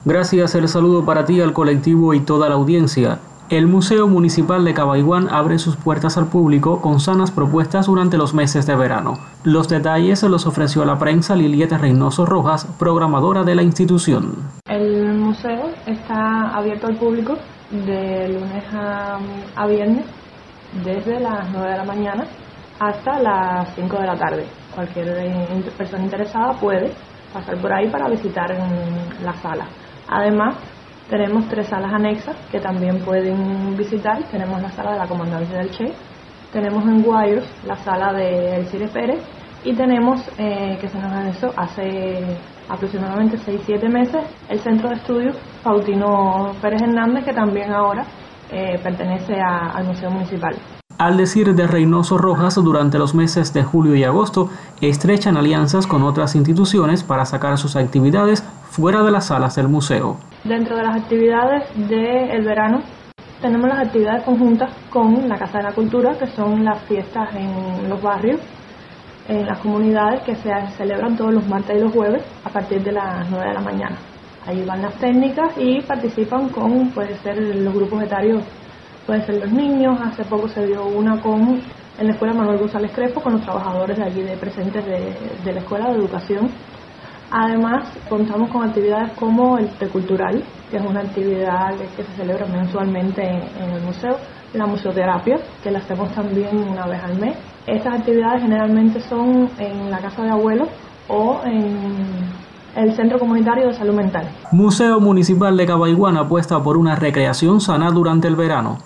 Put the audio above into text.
Gracias, el saludo para ti, al colectivo y toda la audiencia. El Museo Municipal de Cabaiguán abre sus puertas al público con sanas propuestas durante los meses de verano. Los detalles se los ofreció a la prensa Liliet Reynoso Rojas, programadora de la institución. El museo está abierto al público de lunes a viernes, desde las 9 de la mañana hasta las 5 de la tarde. Cualquier persona interesada puede pasar por ahí para visitar la sala. Además, tenemos 3 salas anexas que también pueden visitar. Tenemos la sala de la Comandancia del Che, tenemos en Guayos la sala de Elcire Pérez y tenemos, que se nos anexó hace aproximadamente 6-7 meses, el Centro de Estudios Faustino Pérez Hernández, que también ahora pertenece al Museo Municipal. Al decir de Reynoso Rojas, durante los meses de julio y agosto estrechan alianzas con otras instituciones para sacar sus actividades fuera de las salas del museo. Dentro de las actividades del verano tenemos las actividades conjuntas con la Casa de la Cultura, que son las fiestas en los barrios, en las comunidades, que se celebran todos los martes y los jueves a partir de las 9 de la mañana. Ahí van las técnicas y participan con, puede ser los grupos etarios, pueden ser los niños. Hace poco se dio una en la Escuela Manuel González Crespo con los trabajadores de allí presentes de la Escuela de Educación. Además, contamos con actividades como el Tecultural, que es una actividad que se celebra mensualmente en el museo, la museoterapia, que la hacemos también una vez al mes. Estas actividades generalmente son en la casa de abuelos o en el Centro Comunitario de Salud Mental. Museo Municipal de Cabaiguán apuesta por una recreación sana durante el verano.